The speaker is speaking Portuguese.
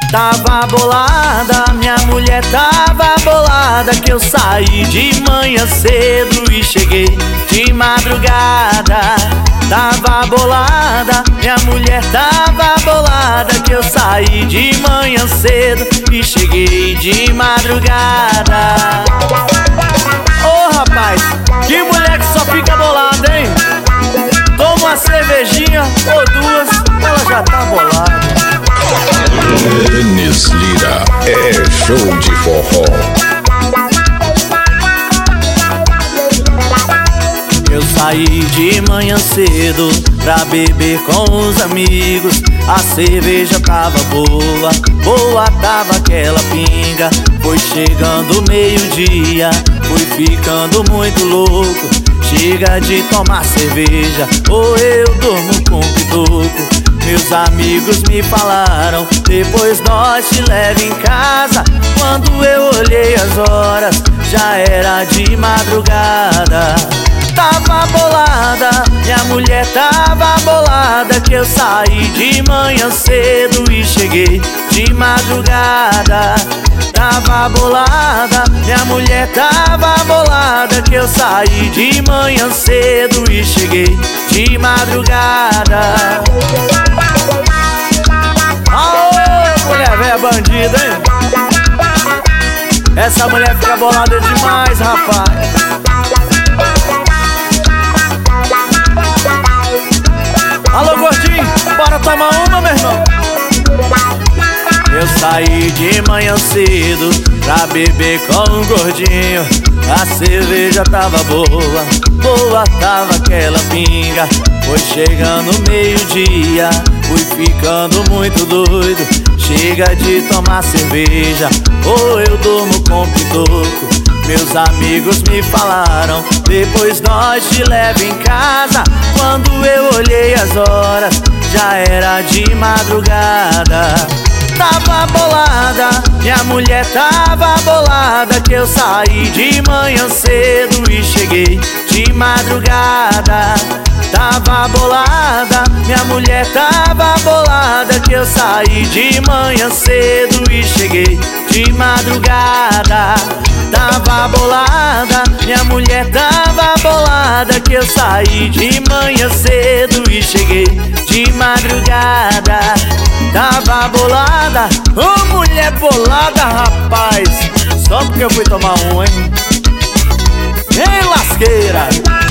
Tava bolada, minha mulher tava bolada, que eu saí de manhã cedo e cheguei de madrugada. Tava bolada, minha mulher tava bolada, que eu saí de manhã cedo e cheguei de madrugada. Ô rapaz, que mulher que só fica bolada, hein? Toma uma cervejinha ou duas, ela já tá bolada. Enes Lira é show de forró. Eu saí de manhã cedo pra beber com os amigos. A cerveja tava boa, boa tava aquela pinga. Foi chegando meio-dia, fui ficando muito louco. Chega de tomar cerveja, ou eu durmo com pitoco. Meus amigos me falaram, depois nós te leva em casa. Quando eu olhei as horas, já era de madrugada. Tava bolada, minha mulher tava bolada, que eu saí de manhã cedo e cheguei de madrugada. Tava bolada, minha mulher tava bolada, que eu saí de manhã cedo e cheguei de madrugada. Aô, mulher velha bandida, hein? Essa mulher fica bolada demais, rapaz. Alô, gordinho, bora tomar uma, meu irmão? Eu saí de manhã cedo pra beber com o gordinho. A cerveja tava boa, boa tava aquela pinga. Foi chegando meio-dia, fui ficando muito doido. Chega de tomar cerveja, ou eu durmo com pitoco. Meus amigos me falaram, depois nós te leva em casa. Quando eu olhei as horas, já era de madrugada. Tava bolada, minha mulher tava bolada, que eu saí de manhã cedo e cheguei de madrugada. Tava bolada, minha mulher tava bolada, que eu saí de manhã cedo e cheguei de madrugada. Tava bolada, minha mulher tava bolada, que eu saí de manhã cedo e cheguei de madrugada. Tava bolada, ô mulher bolada, rapaz, só porque eu fui tomar um, hein? Ei, lasqueira!